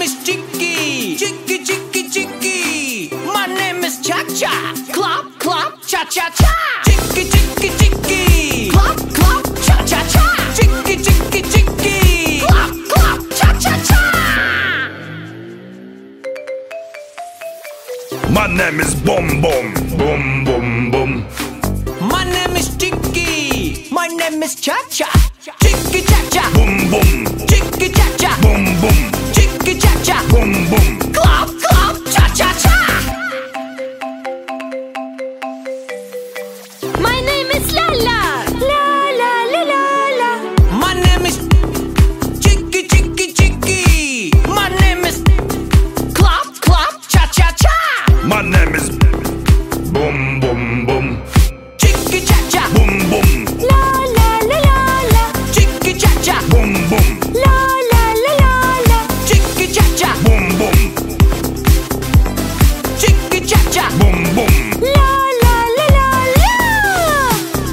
is Chicky, Chicky, Chicky, Chicky. My name is Cha Cha, Clop, Clop, Cha Cha Cha. Chicky, Chicky, Chicky, Clop, Clop, Cha Cha Cha. Chicky, Chicky, Chicky, Clop, Clop, Cha Cha Cha. My name is Boom Boom, Boom Boom Boom. My name is Chicky, my name is Cha Cha. Chicky Cha Cha, Boom Boom, Chicky Cha Cha, Boom Boom.